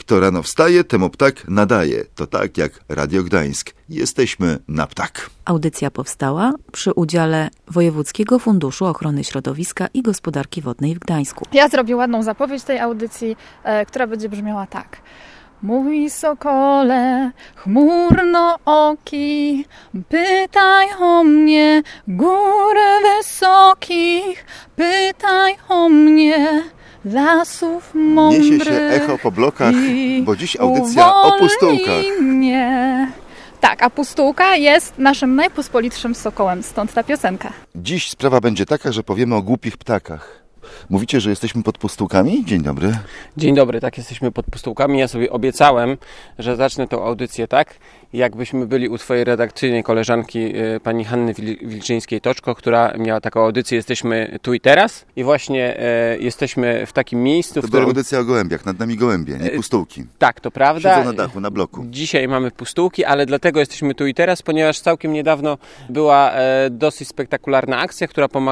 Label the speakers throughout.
Speaker 1: Kto rano wstaje, temu ptak nadaje. To tak jak Radio Gdańsk. Jesteśmy na ptak.
Speaker 2: Audycja powstała przy udziale Wojewódzkiego Funduszu Ochrony Środowiska i Gospodarki Wodnej w Gdańsku.
Speaker 3: Ja zrobię ładną zapowiedź tej audycji, która będzie brzmiała tak. Mój sokole, chmurnooki, pytaj o mnie gór wysokich, pytaj o mnie lasów mądrych.
Speaker 1: Niesie się echo po blokach, bo dziś audycja o pustułkach.
Speaker 3: Mnie. Tak, a pustułka jest naszym najpospolitszym sokołem, stąd ta piosenka.
Speaker 1: Dziś sprawa będzie taka, że powiemy o głupich ptakach. Mówicie, że jesteśmy pod pustułkami? Dzień dobry.
Speaker 4: Dzień dobry, tak, jesteśmy pod pustułkami. Ja sobie obiecałem, że zacznę tę audycję tak, jakbyśmy byli u twojej redakcyjnej koleżanki pani Hanny Wilczyńskiej-Toczko, która miała taką audycję Jesteśmy tu i teraz. I właśnie jesteśmy w takim miejscu,
Speaker 1: to była audycja o gołębiach, nad nami gołębie, nie pustułki.
Speaker 4: Tak, to prawda.
Speaker 1: Siedzą na dachu, na bloku.
Speaker 4: Dzisiaj mamy pustułki, ale dlatego jesteśmy tu i teraz, ponieważ całkiem niedawno była dosyć spektakularna akcja,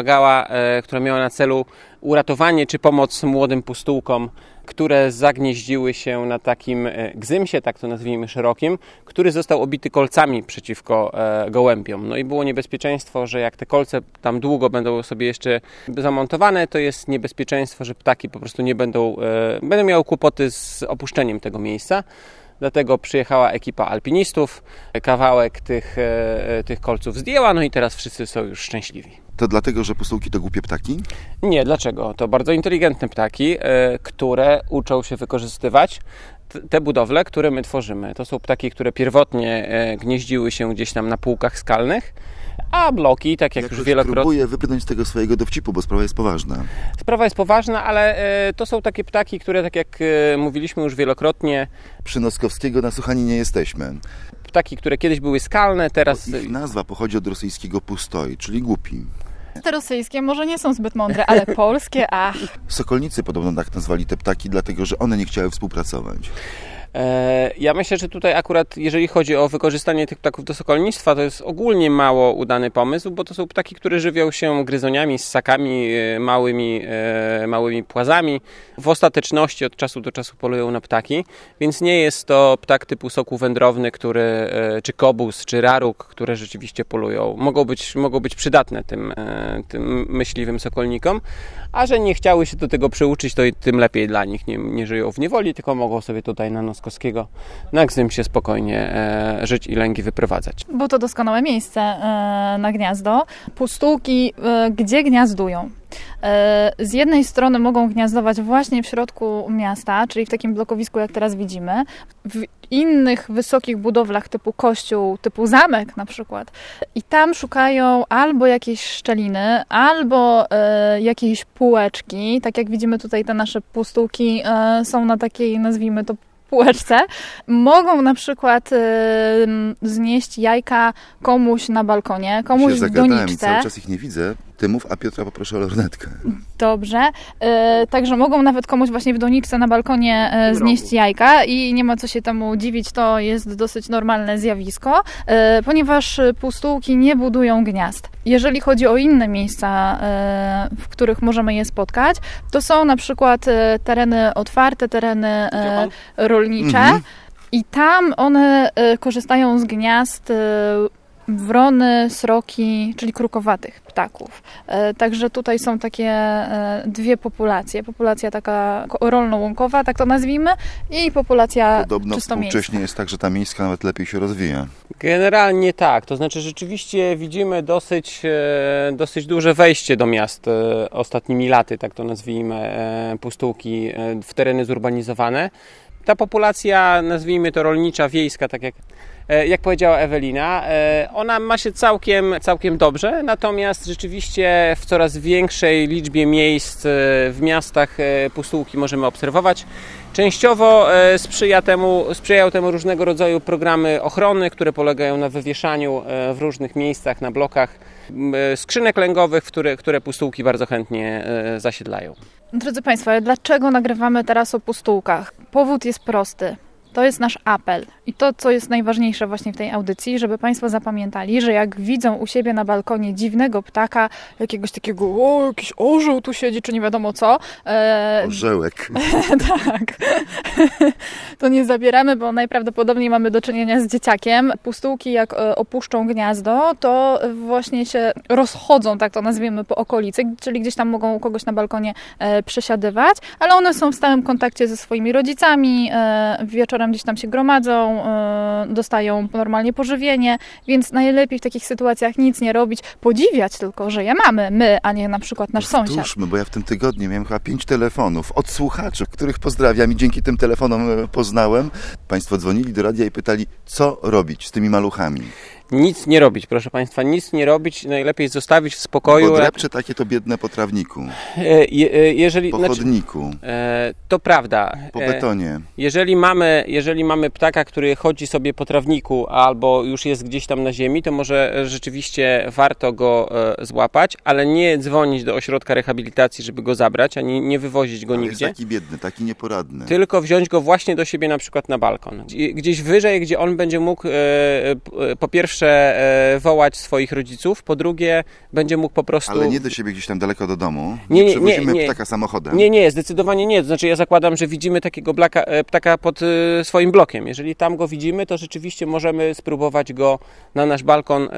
Speaker 4: która miała na celu uratowanie czy pomoc młodym pustułkom, które zagnieździły się na takim gzymsie, tak to nazwijmy, szerokim, który został obity kolcami przeciwko gołębiom. No i było niebezpieczeństwo, że jak te kolce tam długo będą sobie jeszcze zamontowane, to jest niebezpieczeństwo, że ptaki po prostu będą miały kłopoty z opuszczeniem tego miejsca. Dlatego przyjechała ekipa alpinistów, kawałek tych kolców zdjęła, no i teraz wszyscy są już szczęśliwi.
Speaker 1: To dlatego, że pustułki to głupie ptaki?
Speaker 4: Nie, dlaczego? To bardzo inteligentne ptaki, które uczą się wykorzystywać te budowle, które my tworzymy. To są ptaki, które pierwotnie gnieździły się gdzieś tam na półkach skalnych, a bloki, tak jak już wielokrotnie...
Speaker 1: Próbuję wypłynąć z tego swojego dowcipu, bo sprawa jest poważna.
Speaker 4: Sprawa jest poważna, ale to są takie ptaki, które, tak jak mówiliśmy już wielokrotnie...
Speaker 1: Przy Noskowskiego na Suchani nie jesteśmy.
Speaker 4: Ptaki, które kiedyś były skalne, teraz...
Speaker 1: Ich nazwa pochodzi od rosyjskiego pustoj, czyli głupi.
Speaker 3: Te rosyjskie może nie są zbyt mądre, ale polskie,
Speaker 1: Sokolnicy podobno tak nazwali te ptaki, dlatego że one nie chciały współpracować.
Speaker 4: Ja myślę, że tutaj akurat, jeżeli chodzi o wykorzystanie tych ptaków do sokolnictwa, to jest ogólnie mało udany pomysł, bo to są ptaki, które żywią się gryzoniami, ssakami, małymi płazami. W ostateczności od czasu do czasu polują na ptaki, więc nie jest to ptak typu soku wędrowny, czy kobus, czy raruk, które rzeczywiście polują. Mogą być przydatne tym myśliwym sokolnikom, a że nie chciały się do tego przyuczyć, to tym lepiej dla nich. Nie żyją w niewoli, tylko mogą sobie tutaj na Noskowskiego na gzymsie spokojnie żyć i lęgi wyprowadzać.
Speaker 3: Bo to doskonałe miejsce na gniazdo. Pustułki gdzie gniazdują? Z jednej strony mogą gniazdować właśnie w środku miasta, czyli w takim blokowisku, jak teraz widzimy, w innych wysokich budowlach typu kościół, typu zamek na przykład. I tam szukają albo jakiejś szczeliny, albo jakiejś półeczki. Tak jak widzimy tutaj, te nasze pustułki są na takiej, nazwijmy to, półeczce. Mogą na przykład znieść jajka komuś na balkonie, komuś w doniczce.
Speaker 1: Cały czas ich nie widzę. Ty mów, a Piotra poproszę o lornetkę.
Speaker 3: Dobrze. Także mogą nawet komuś właśnie w doniczce na balkonie znieść jajka i nie ma co się temu dziwić, to jest dosyć normalne zjawisko, ponieważ pustułki nie budują gniazd. Jeżeli chodzi o inne miejsca, w których możemy je spotkać, to są na przykład tereny otwarte, tereny rolnicze i tam one korzystają z gniazd wrony, sroki, czyli krukowatych ptaków. Także tutaj są takie dwie populacje. Populacja taka rolno-łąkowa, tak to nazwijmy, i populacja
Speaker 1: podobno
Speaker 3: czysto miejska.
Speaker 1: Współcześnie jest tak, że ta miejska nawet lepiej się rozwija.
Speaker 4: Generalnie tak. To znaczy rzeczywiście widzimy dosyć duże wejście do miast ostatnimi laty, tak to nazwijmy, pustułki w tereny zurbanizowane. Ta populacja, nazwijmy to rolnicza, wiejska, tak jak powiedziała Ewelina, ona ma się całkiem dobrze, natomiast rzeczywiście w coraz większej liczbie miejsc w miastach pustułki możemy obserwować. Częściowo sprzyjają temu różnego rodzaju programy ochrony, które polegają na wywieszaniu w różnych miejscach, na blokach skrzynek lęgowych, które pustułki bardzo chętnie zasiedlają.
Speaker 3: Drodzy Państwo, ale dlaczego nagrywamy teraz o pustułkach? Powód jest prosty. To jest nasz apel. I to, co jest najważniejsze właśnie w tej audycji, żeby Państwo zapamiętali, że jak widzą u siebie na balkonie dziwnego ptaka, jakiegoś takiego, jakiś orzeł tu siedzi, czy nie wiadomo co.
Speaker 1: Orzełek.
Speaker 3: Tak. To nie zabieramy, bo najprawdopodobniej mamy do czynienia z dzieciakiem. Pustułki jak opuszczą gniazdo, to właśnie się rozchodzą, tak to nazwiemy, po okolicy, czyli gdzieś tam mogą u kogoś na balkonie przesiadywać, ale one są w stałym kontakcie ze swoimi rodzicami, wieczorem gdzieś tam się gromadzą, dostają normalnie pożywienie, więc najlepiej w takich sytuacjach nic nie robić, podziwiać tylko, że je mamy, my, a nie na przykład nasz sąsiad.
Speaker 1: Powtórzmy, bo ja w tym tygodniu miałem chyba 5 telefonów od słuchaczy, których pozdrawiam i dzięki tym telefonom poznałem. Państwo dzwonili do radia i pytali, co robić z tymi maluchami.
Speaker 4: Nic nie robić, proszę Państwa, nic nie robić, najlepiej zostawić w spokoju.
Speaker 1: Bo drepcze takie to biedne po trawniku, po chodniku,
Speaker 4: to prawda.
Speaker 1: po betonie.
Speaker 4: Jeżeli mamy ptaka, który chodzi sobie po trawniku albo już jest gdzieś tam na ziemi, to może rzeczywiście warto go złapać, ale nie dzwonić do ośrodka rehabilitacji, żeby go zabrać, ani nie wywozić go nigdzie.
Speaker 1: Jest taki biedny, taki nieporadny.
Speaker 4: Tylko wziąć go właśnie do siebie na przykład na balkon. Gdzieś wyżej, gdzie on będzie mógł po pierwsze wołać swoich rodziców, po drugie będzie mógł po prostu...
Speaker 1: Ale nie do siebie gdzieś tam daleko do domu. Nie przewozimy ptaka samochodem.
Speaker 4: Nie, zdecydowanie nie. To znaczy ja zakładam, że widzimy takiego ptaka pod swoim blokiem. Jeżeli tam go widzimy, to rzeczywiście możemy spróbować go na nasz balkon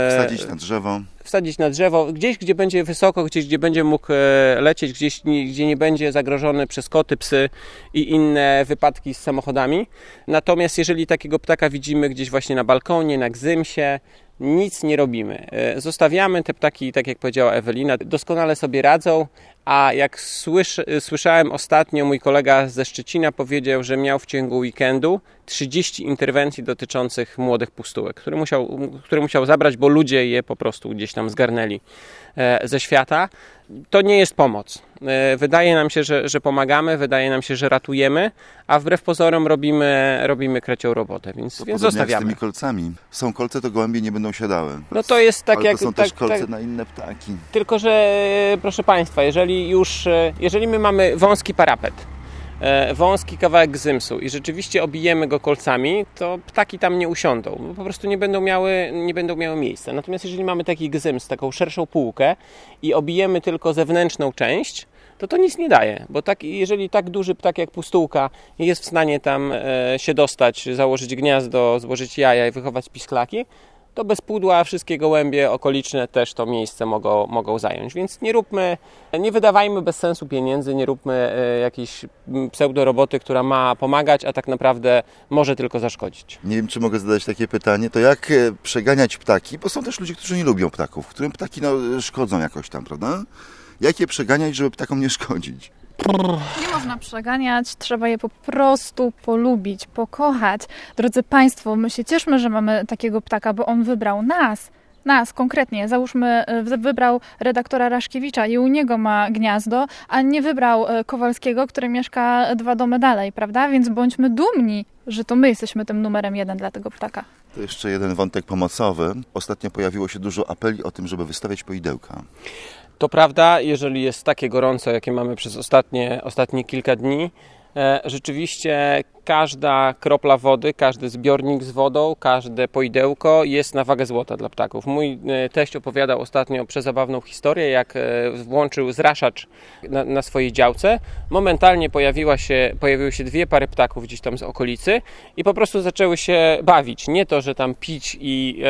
Speaker 4: wsadzić na drzewo, gdzieś, gdzie będzie wysoko, gdzieś, gdzie będzie mógł lecieć, gdzieś, gdzie nie będzie zagrożony przez koty, psy i inne wypadki z samochodami. Natomiast jeżeli takiego ptaka widzimy gdzieś właśnie na balkonie, na gzymsie, nic nie robimy. Zostawiamy te ptaki, tak jak powiedziała Ewelina, doskonale sobie radzą, a jak słyszałem ostatnio, mój kolega ze Szczecina powiedział, że miał w ciągu weekendu 30 interwencji dotyczących młodych pustułek, które musiał zabrać, bo ludzie je po prostu gdzieś tam zgarnęli ze świata. To nie jest pomoc. Wydaje nam się, że pomagamy, wydaje nam się, że ratujemy, a wbrew pozorom robimy krecią robotę, więc zostawiamy.
Speaker 1: Jak z tymi kolcami. Są kolce, to gołębie nie będą siadały.
Speaker 4: No to jest tak,
Speaker 1: ale
Speaker 4: jak...
Speaker 1: to są też kolce na inne ptaki.
Speaker 4: Tylko, że proszę Państwa, jeżeli my mamy wąski parapet, wąski kawałek gzymsu i rzeczywiście obijemy go kolcami, to ptaki tam nie usiądą, bo po prostu nie będą miały miejsca. Natomiast jeżeli mamy taki gzyms, taką szerszą półkę i obijemy tylko zewnętrzną część, to nic nie daje, bo jeżeli tak duży ptak jak pustułka jest w stanie tam się dostać, założyć gniazdo, złożyć jaja i wychować pisklaki, to bez pudła wszystkie gołębie okoliczne też to miejsce mogą zająć. Więc nie wydawajmy bez sensu pieniędzy, nie róbmy jakiejś pseudoroboty, która ma pomagać, a tak naprawdę może tylko zaszkodzić.
Speaker 1: Nie wiem, czy mogę zadać takie pytanie, to jak przeganiać ptaki, bo są też ludzie, którzy nie lubią ptaków, którym ptaki szkodzą jakoś tam, prawda? Jak je przeganiać, żeby ptakom nie szkodzić?
Speaker 3: Nie można przeganiać, trzeba je po prostu polubić, pokochać. Drodzy Państwo, my się cieszmy, że mamy takiego ptaka, bo on wybrał nas konkretnie. Załóżmy, wybrał redaktora Raszkiewicza i u niego ma gniazdo, a nie wybrał Kowalskiego, który mieszka 2 domy dalej, prawda? Więc bądźmy dumni, że to my jesteśmy tym numerem 1 dla tego ptaka.
Speaker 1: To jeszcze jeden wątek pomocowy. Ostatnio pojawiło się dużo apeli o tym, żeby wystawiać poidełka.
Speaker 4: To prawda, jeżeli jest takie gorąco, jakie mamy przez ostatnie kilka dni, rzeczywiście każda kropla wody, każdy zbiornik z wodą, każde poidełko jest na wagę złota dla ptaków. Mój teść opowiadał ostatnio przezabawną historię, jak włączył zraszacz na swojej działce. Momentalnie pojawiły się 2 pary ptaków gdzieś tam z okolicy i po prostu zaczęły się bawić. Nie to, że tam pić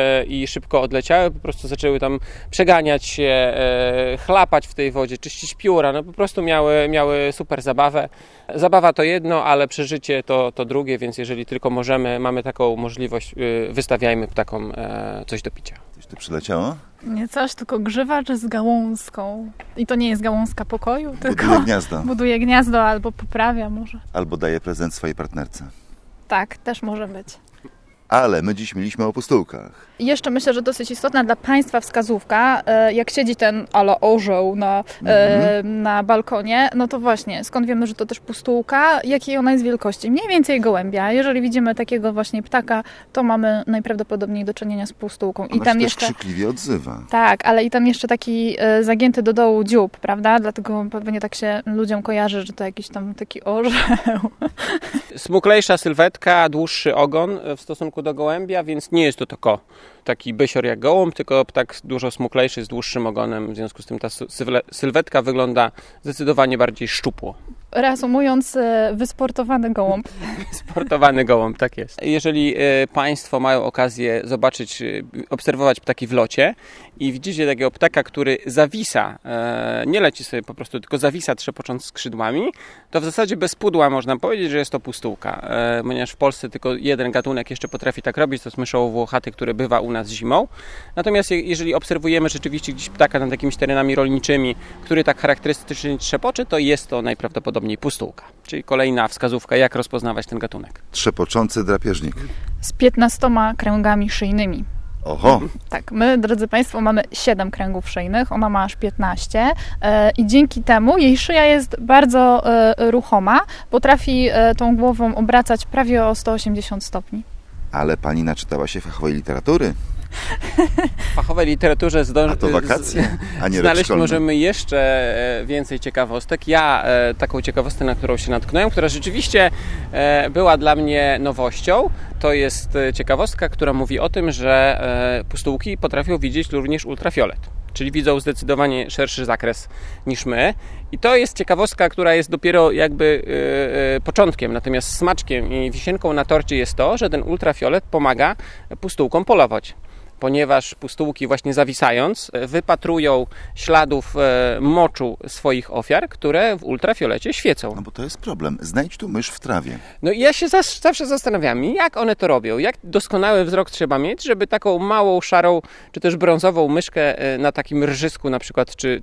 Speaker 4: i szybko odleciały, po prostu zaczęły tam przeganiać się, chlapać w tej wodzie, czyścić pióra. No po prostu miały super zabawę. Zabawa to jedno, ale przeżycie to drugie, więc jeżeli tylko mamy taką możliwość, wystawiajmy ptakom coś do picia.
Speaker 1: Coś tu przyleciało?
Speaker 3: Nie coś, tylko grzywacz z gałązką. I to nie jest gałązka pokoju, tylko buduje gniazdo albo poprawia może.
Speaker 1: Albo daje prezent swojej partnerce.
Speaker 3: Tak, też może być.
Speaker 1: Ale my dziś mieliśmy o pustułkach.
Speaker 3: Jeszcze myślę, że dosyć istotna dla Państwa wskazówka, jak siedzi ten ala orzeł na balkonie, no to właśnie, skąd wiemy, że to też pustułka, jakiej ona jest wielkości? Mniej więcej gołębia. Jeżeli widzimy takiego właśnie ptaka, to mamy najprawdopodobniej do czynienia z pustułką.
Speaker 1: Ona się też krzykliwie odzywa.
Speaker 3: Tak, ale i tam jeszcze taki zagięty do dołu dziób, prawda? Dlatego pewnie tak się ludziom kojarzy, że to jakiś tam taki orzeł.
Speaker 4: Smuklejsza sylwetka, dłuższy ogon w stosunku do gołębia, więc nie jest to tylko taki bysior jak gołąb, tylko ptak dużo smuklejszy z dłuższym ogonem, w związku z tym ta sylwetka wygląda zdecydowanie bardziej szczupło.
Speaker 3: Reasumując, wysportowany gołąb.
Speaker 4: Sportowany gołąb, tak jest. Jeżeli Państwo mają okazję zobaczyć, obserwować ptaki w locie i widzicie takiego ptaka, który zawisa, nie leci sobie po prostu, tylko zawisa trzepocząc skrzydłami, to w zasadzie bez pudła można powiedzieć, że jest to pustułka. Ponieważ w Polsce tylko jeden gatunek jeszcze potrafi tak robić, to jest myszołów włochaty, który bywa u nas zimą. Natomiast jeżeli obserwujemy rzeczywiście gdzieś ptaka nad jakimiś terenami rolniczymi, który tak charakterystycznie trzepoczy, to jest to najprawdopodobniej pustułka. Czyli kolejna wskazówka, jak rozpoznawać ten gatunek.
Speaker 1: Trzepoczący drapieżnik.
Speaker 3: Z 15 kręgami szyjnymi.
Speaker 1: Oho!
Speaker 3: Tak, my, drodzy Państwo, mamy 7 kręgów szyjnych, ona ma aż 15 i dzięki temu jej szyja jest bardzo ruchoma, potrafi tą głową obracać prawie o 180 stopni.
Speaker 1: Ale pani naczytała się fachowej literatury.
Speaker 4: W fachowej literaturze
Speaker 1: a to wakacje, a nie
Speaker 4: znaleźć możemy jeszcze więcej ciekawostek. Ja taką ciekawostkę, na którą się natknąłem, która rzeczywiście była dla mnie nowością, to jest ciekawostka, która mówi o tym, że pustułki potrafią widzieć również ultrafiolet. Czyli widzą zdecydowanie szerszy zakres niż my. I to jest ciekawostka, która jest dopiero jakby początkiem. Natomiast smaczkiem i wisienką na torcie jest to, że ten ultrafiolet pomaga pustułkom polować. Ponieważ pustułki właśnie zawisając wypatrują śladów moczu swoich ofiar, które w ultrafiolecie świecą.
Speaker 1: No bo to jest problem. Znajdź tu mysz w trawie.
Speaker 4: No i ja się zawsze zastanawiam, jak one to robią, jak doskonały wzrok trzeba mieć, żeby taką małą, szarą, czy też brązową myszkę na takim rżysku na przykład, czy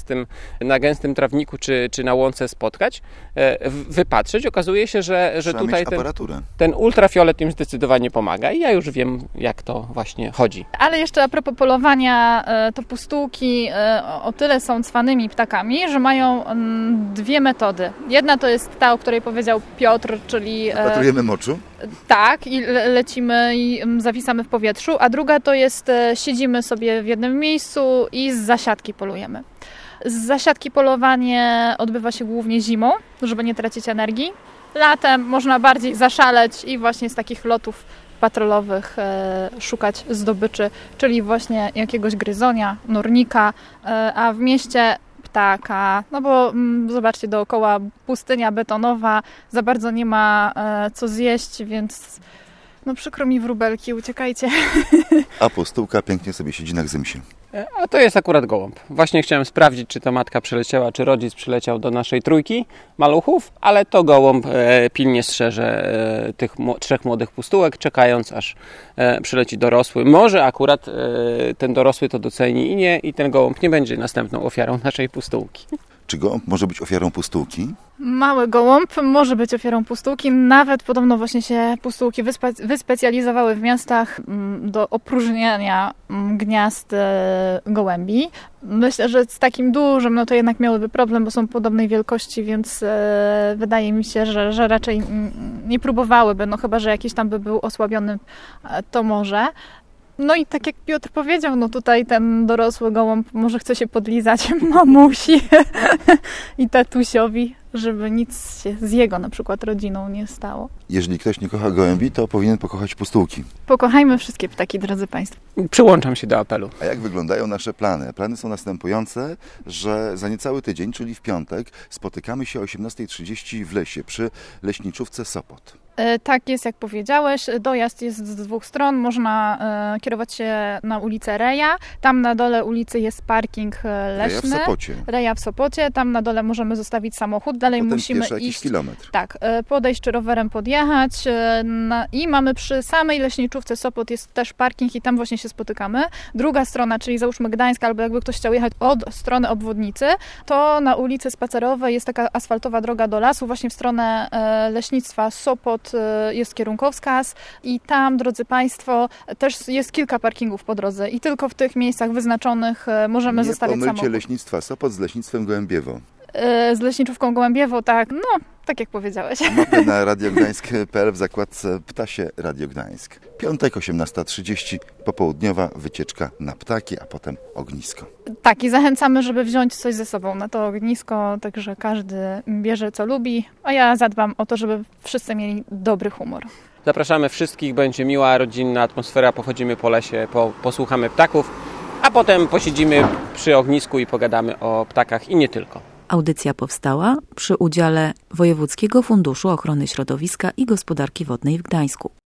Speaker 4: na gęstym trawniku, czy na łące spotkać, wypatrzeć. Okazuje się, że tutaj ten ultrafiolet im zdecydowanie pomaga i ja już wiem, jak to właśnie chodzi.
Speaker 3: Ale jeszcze a propos polowania, to pustułki o tyle są cwanymi ptakami, że mają dwie metody. Jedna to jest ta, o której powiedział Piotr, czyli...
Speaker 1: Patrujemy moczu?
Speaker 3: Tak, i lecimy i zawisamy w powietrzu, a druga to jest siedzimy sobie w jednym miejscu i z zasiadki polujemy. Z zasiadki polowanie odbywa się głównie zimą, żeby nie tracić energii. Latem można bardziej zaszaleć i właśnie z takich lotów patrolowych szukać zdobyczy, czyli właśnie jakiegoś gryzonia, nornika, a w mieście ptaka, no bo zobaczcie, dookoła pustynia betonowa, za bardzo nie ma co zjeść, więc no przykro mi, wróbelki, uciekajcie.
Speaker 1: A pustułka pięknie sobie siedzi na gzymsie.
Speaker 4: A to jest akurat gołąb. Właśnie chciałem sprawdzić, czy to matka przyleciała, czy rodzic przyleciał do naszej trójki maluchów, ale to gołąb pilnie strzeże tych 3 młodych pustułek, czekając aż przyleci dorosły. Może akurat ten dorosły to doceni i ten gołąb nie będzie następną ofiarą naszej pustułki.
Speaker 1: Czy gołąb może być ofiarą pustułki?
Speaker 3: Mały gołąb może być ofiarą pustułki. Nawet podobno właśnie się pustułki wyspecjalizowały w miastach do opróżniania gniazd gołębi. Myślę, że z takim dużym, no to jednak miałyby problem, bo są podobnej wielkości, więc wydaje mi się, że raczej nie próbowałyby, no chyba że jakiś tam by był osłabiony, to może. No i tak jak Piotr powiedział, no tutaj ten dorosły gołąb może chce się podlizać mamusi i tatusiowi, żeby nic się z jego na przykład rodziną nie stało.
Speaker 1: Jeżeli ktoś nie kocha gołębi, to powinien pokochać pustułki.
Speaker 3: Pokochajmy wszystkie ptaki, drodzy Państwo.
Speaker 4: Przyłączam się do apelu.
Speaker 1: A jak wyglądają nasze plany? Plany są następujące, że za niecały tydzień, czyli w piątek, spotykamy się o 18:30 w lesie przy leśniczówce Sopot.
Speaker 3: Tak jest, jak powiedziałeś. Dojazd jest z 2 stron. Można kierować się na ulicę Reja. Tam na dole ulicy jest parking leśny.
Speaker 1: Reja w Sopocie.
Speaker 3: Reja w Sopocie. Tam na dole możemy zostawić samochód. Dalej
Speaker 1: potem
Speaker 3: musimy
Speaker 1: iść jakiś kilometr.
Speaker 3: Tak, podejść czy rowerem podjechać. I mamy przy samej leśniczówce Sopot jest też parking i tam właśnie się spotykamy. Druga strona, czyli załóżmy Gdańsk, albo jakby ktoś chciał jechać od strony obwodnicy, to na ulicy Spacerowej jest taka asfaltowa droga do lasu, właśnie w stronę leśnictwa Sopot, minut jest kierunkowskaz i tam, drodzy Państwo, też jest kilka parkingów po drodze i tylko w tych miejscach wyznaczonych możemy zostawiać
Speaker 1: Nie pomylcie
Speaker 3: samochód.
Speaker 1: leśnictwa Sopot z leśnictwem Gołębiewo.
Speaker 3: Z leśniczówką Gołębiewo, tak, tak jak powiedziałeś.
Speaker 1: Mapy na radiogdańsk.pl w zakładce Ptasie Radio Gdańsk. Piątek, 18:30, popołudniowa wycieczka na ptaki, a potem ognisko.
Speaker 3: Tak, i zachęcamy, żeby wziąć coś ze sobą na to ognisko, także każdy bierze co lubi, a ja zadbam o to, żeby wszyscy mieli dobry humor.
Speaker 4: Zapraszamy wszystkich, będzie miła, rodzinna atmosfera, pochodzimy po lesie, posłuchamy ptaków, a potem posiedzimy przy ognisku i pogadamy o ptakach i nie tylko.
Speaker 2: Audycja powstała przy udziale Wojewódzkiego Funduszu Ochrony Środowiska i Gospodarki Wodnej w Gdańsku.